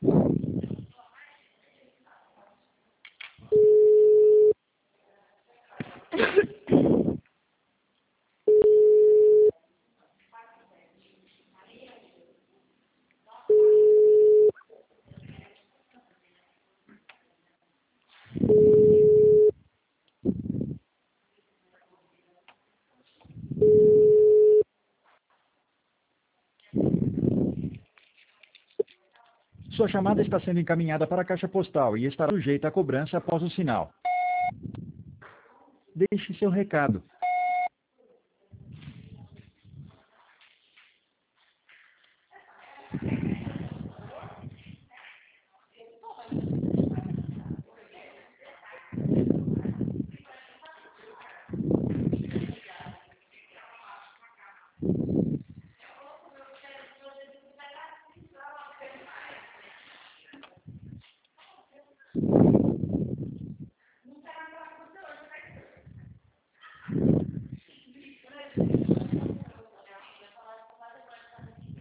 Sua chamada está sendo encaminhada para a caixa postal e estará sujeita a cobrança após o sinal. Deixe seu recado.